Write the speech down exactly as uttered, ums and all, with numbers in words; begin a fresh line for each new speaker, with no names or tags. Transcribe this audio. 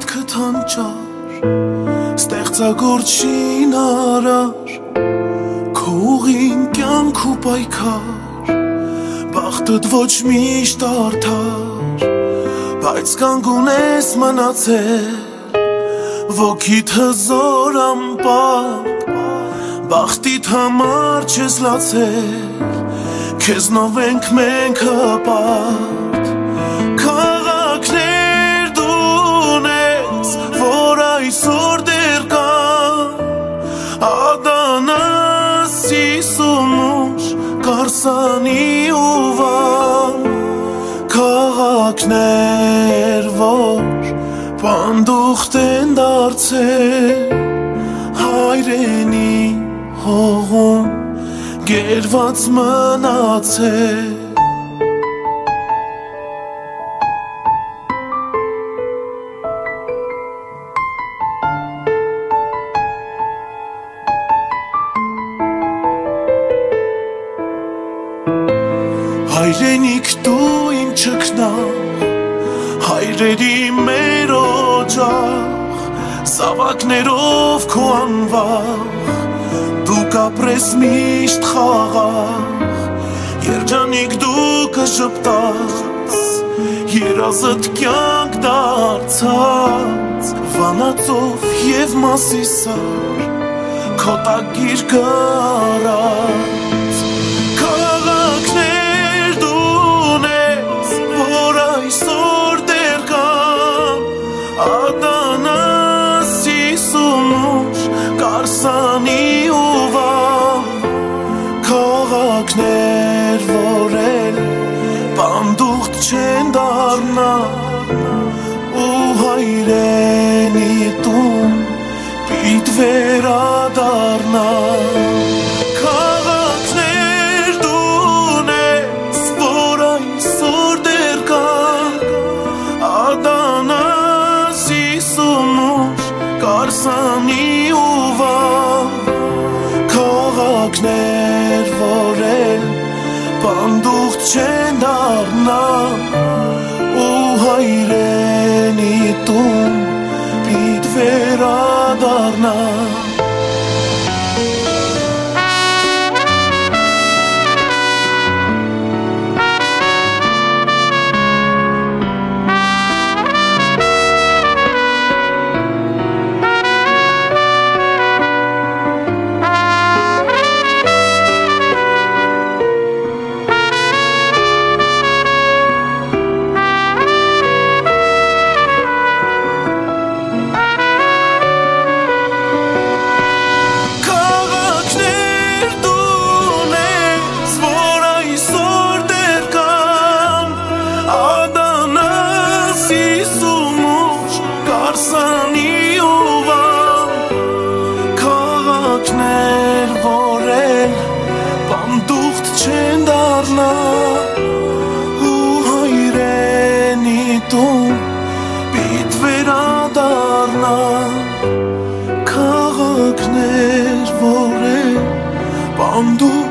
միտքդ հանճար, ստեղծագործ շինարար, քո ուղին կյանք ու պայքար, բախտդ ոչ միշտ արդար, բայց կանգ ունես մնացել, ոգիդ հզոր ամպապ, բախտիդ համար չես լացել, քեզնով ենք մենք հպարտ, քաղաքներ դու ունես, որ այսօր դեռ կան, Ադանա, Սիսումուշ, Կարսանի ու Վան, քաղաքներ, որ պանդուխտ են դարձել, հայրենի հողում գերված մնացել, հայրենիք դու իմ չքնաղ, հայրերի մեր օջախ, զավակներով քո անվախ, դու կապրես միշտ խաղաղ, երջանիկ դու կժպտաց, երազդ կյանք դարձած, վանածով և Մասիսար, քո տակիր կառած, այսօր դեռ կան, Ադանա, Սիսումուշ, Կարսանի ու Վան, քաղաքներ, որ էլ պանդուխտ չեն դառնա, ու հայրենի տուն պիտ վերադառնա, Կարսանի ու Վան, քաղաքներ, որ էլ պանդուխտ չեն դառնա, ու հայրենի տուն պիտ վերադառնա, չեն դառնա, ու հայրենի տուն պիտ վերադառնա, քաղաքներ, որ էլ պանդուխտ